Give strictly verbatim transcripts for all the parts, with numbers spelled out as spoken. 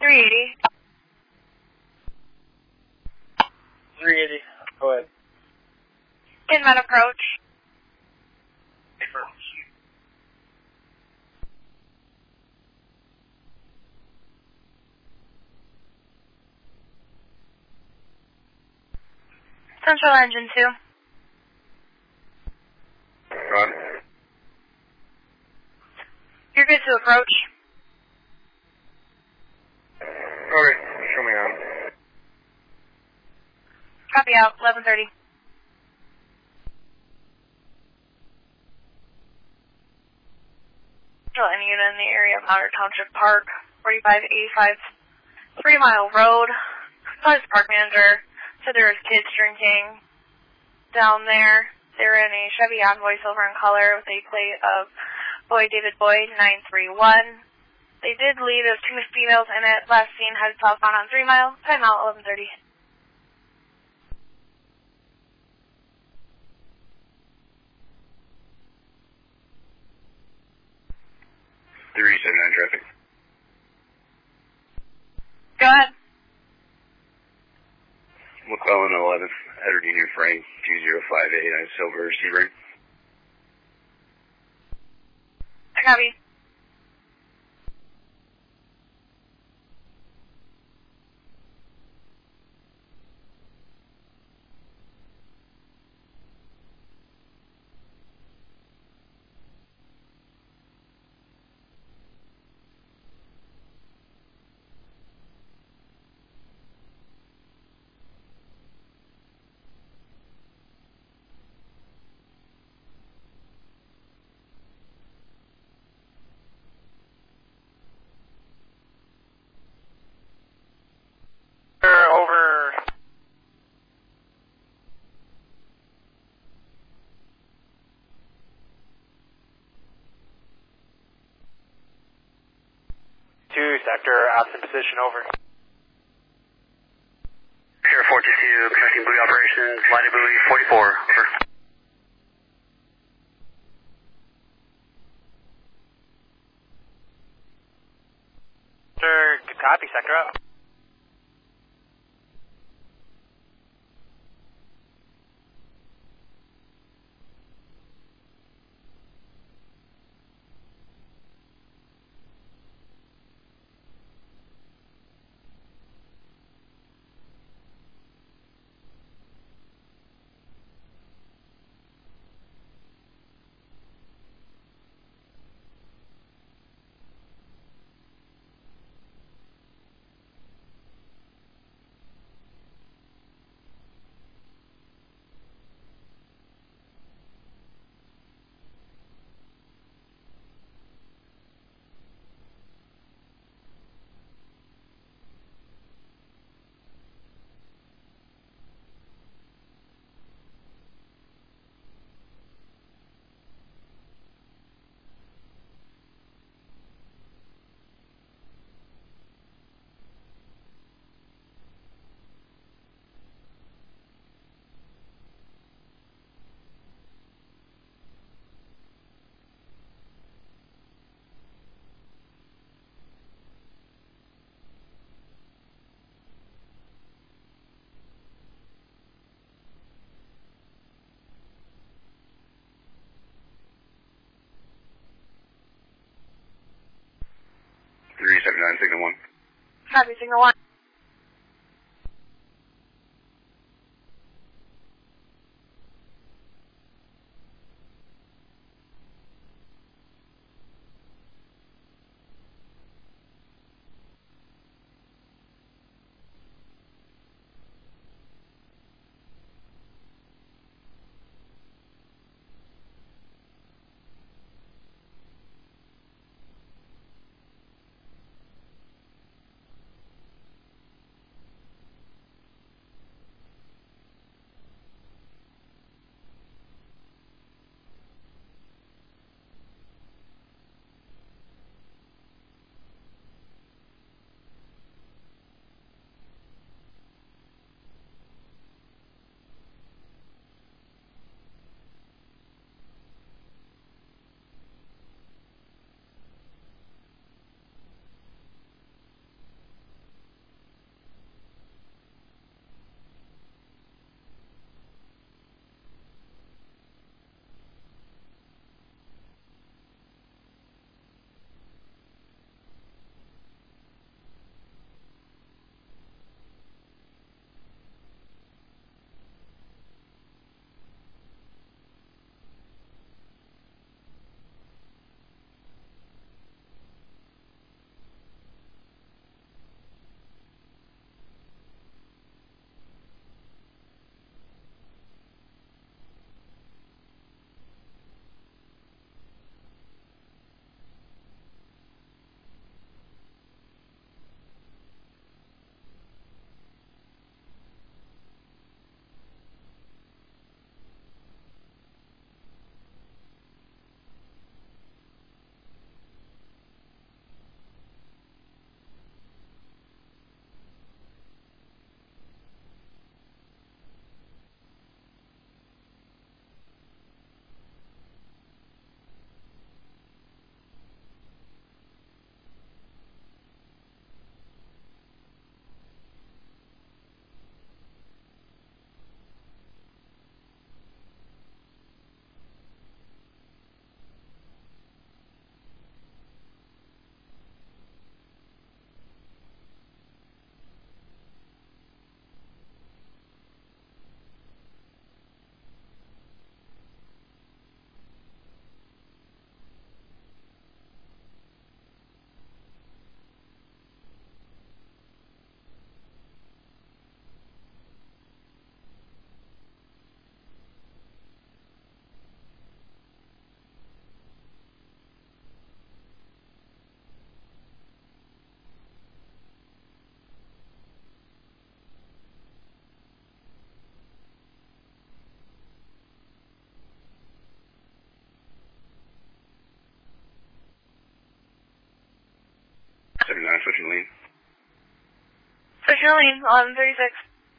three eighty. three eighty. Go ahead. Inman approach. Approach. Central engine two. Run. You're good to approach. Alright, show me on. Copy out, eleven thirty. Central any unit in the area of Mount Township Park, forty-five eighty-five, three mile road. Police park manager said there was kids drinking down there. They were in a Chevy Envoy silver in color with a plate of Boy David Boyd nine three one. They did leave those two females in it. Last seen headed southbound on three mile. Time out eleven thirty. three seventy-nine traffic. Go ahead. McClellan eleventh, Edward Union Frank two zero five eight on Silver Sebring. I copy. Over. Two sector absent position over. Sierra four two two, connecting buoy operations, lighted buoy forty-four, over. Sir, good copy, sector up. three seventy-nine, signal one. Copy, signal one. I'm switching lane. Switching lane on thirty-six.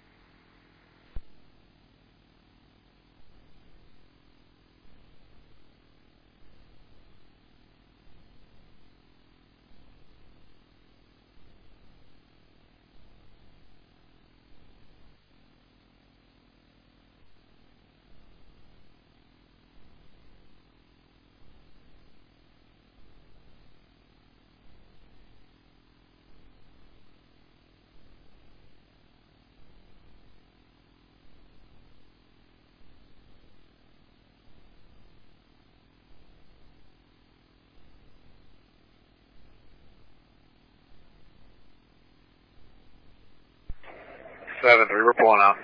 seven three, we're pulling out.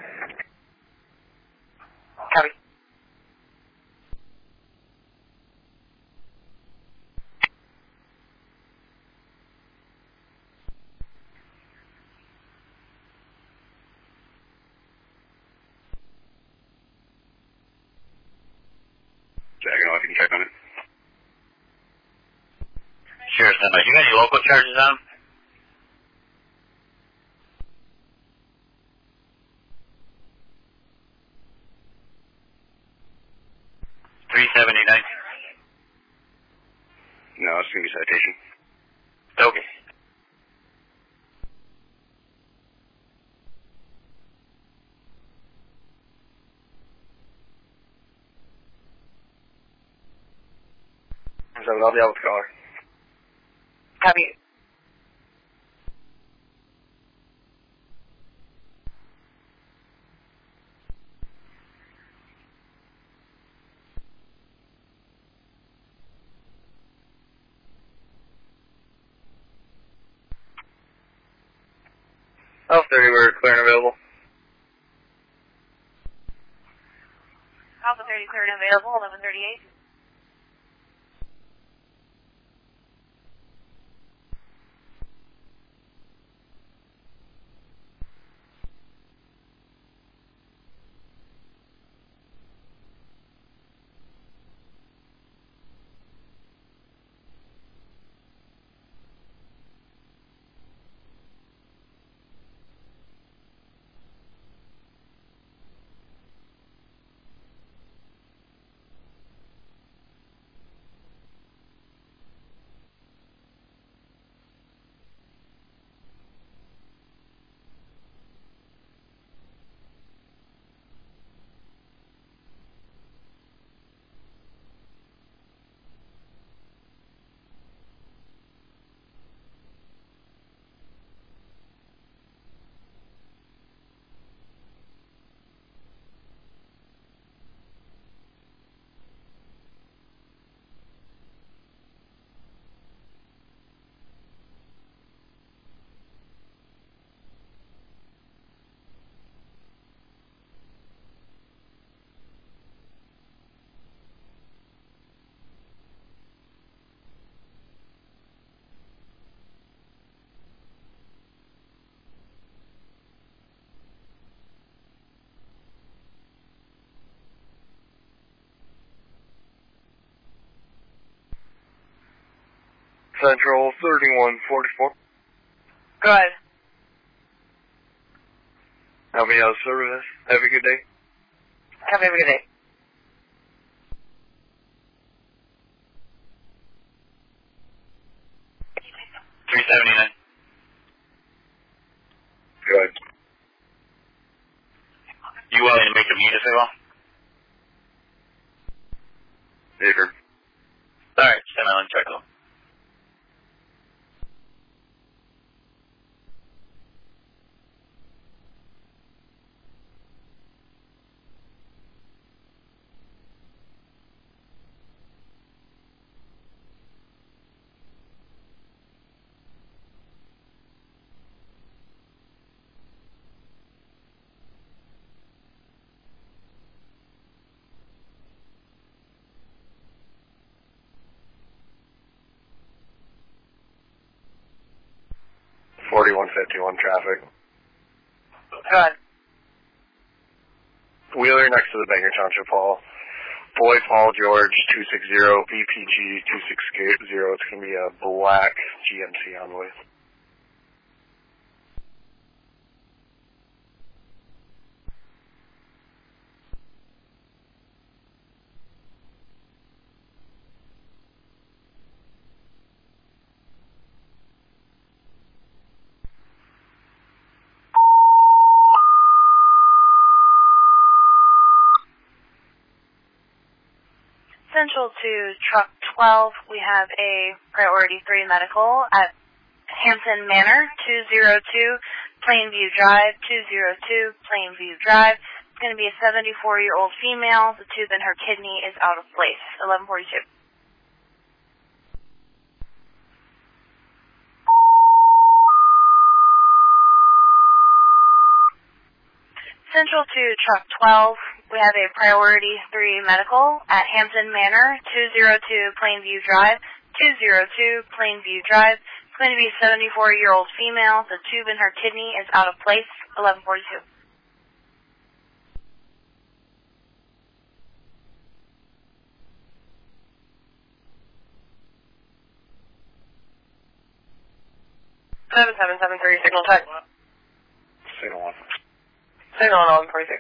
Copy. Jacking off, you can check on it. Sure, standby. You got any local charges on? three seventy-nine. No, it's going to be citation. Okay. seven, I'll be out with the caller. Copy. Alpha thirty, we're clear and available. Alpha thirty cleared and available, eleven thirty-eight. Central thirty-one forty-four. Good. I'll be out of service. Have a good day. Have a good day. three seventy-nine. Good. You willing to make a meet as well? Baker. Alright, stand on check though. forty-one fifty-one traffic. Good. Wheeler next to the Bangor Township Hall. Boy Paul George two six zero B P G two six zero. It's going to be a black G M C Envoy. Central to Truck twelve, we have a Priority three medical at Hampton Manor, two oh two Plainview Drive, two oh two Plainview Drive. It's going to be a seventy-four-year-old female. The tube in her kidney is out of place. eleven forty-two. Central to Truck twelve, we have a Priority three medical at Hampton Manor, two oh two Plainview Drive, two oh two Plainview Drive. It's going to be a seventy-four-year-old female. The tube in her kidney is out of place. eleven forty-two. seven seven seven three, signal check. Signal one. Signal on eleven forty-six.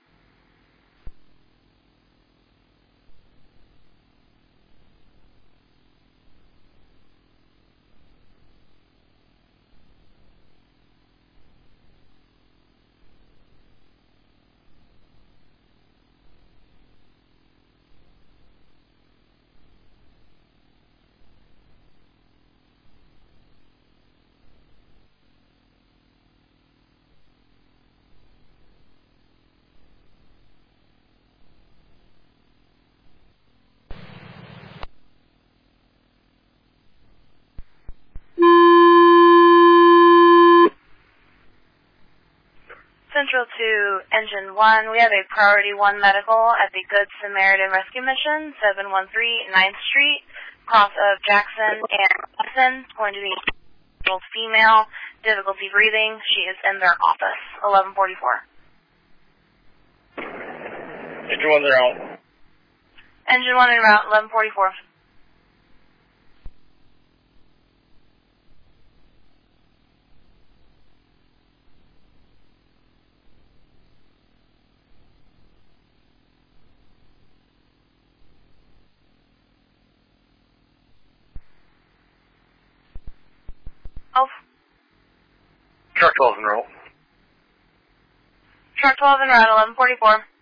Central to Engine one, we have a Priority one medical at the Good Samaritan Rescue Mission, seven one three ninth Street, cross of Jackson and Hudson. It's going to be an old female, difficulty breathing. She is in their office. eleven forty-four. Engine one's out. Engine one en route, eleven forty-four. Oh, Truck twelve's en route. Truck twelve en route, eleven forty-four.